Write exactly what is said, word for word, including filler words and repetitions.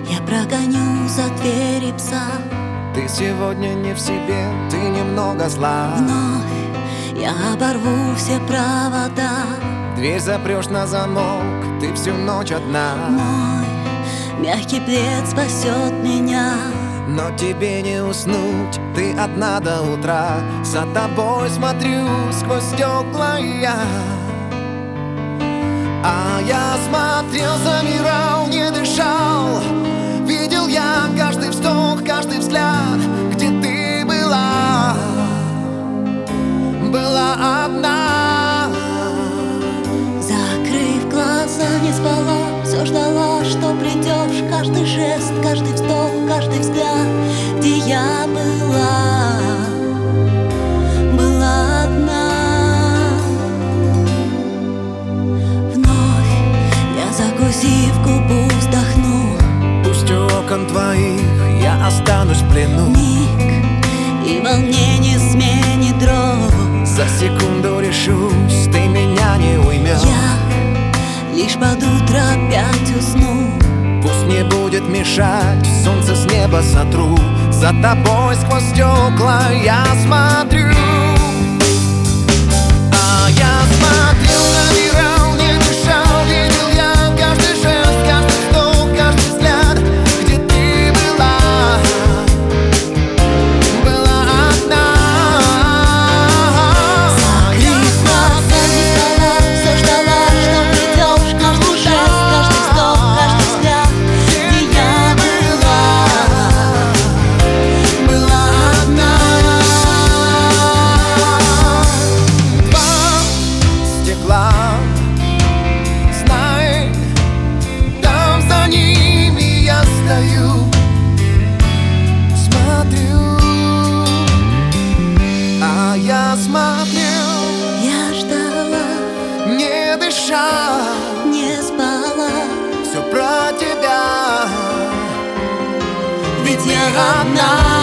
Я прогоню за двери пса. Ты сегодня не в себе, ты немного зла. Вновь я оборву все провода. Дверь запрешь на замок, ты всю ночь одна. Мой мягкий плед спасет меня. Но тебе не уснуть, ты одна до утра. За тобой смотрю сквозь стекла я. А я смотрел, замирал, не дышал. Видел я каждый вздох, каждый взгляд. Где ты была, была одна. Закрыв глаза, не спала, все ждала, что придешь. Каждый жест, каждый вздох, каждый взгляд. Где я была, была одна. Вновь я, закусив губу, вздохну. Пусть у окон твоих я останусь в плену. Миг и волнение сменит дрожь. За секунду решусь, ты меня не уймешь. Я лишь под утро опять усну. Пусть не будет мешать, солнце с неба сотру. За тобой сквозь стекла я смотрю. А я смотрел, замирал, не дышал. Видел я каждый жест, каждый вздох, каждый взгляд. Где ты была, была одна. Закрыв глаза, не спала, все ждала, что придешь. Каждый жест, каждый вздох, каждый взгляд. Где я была, была одна. Два стекла, знай, там за ними я стою, смотрю. А я смотрел, Я ждала, не дыша, не спала, все про тебя. ведь я одна.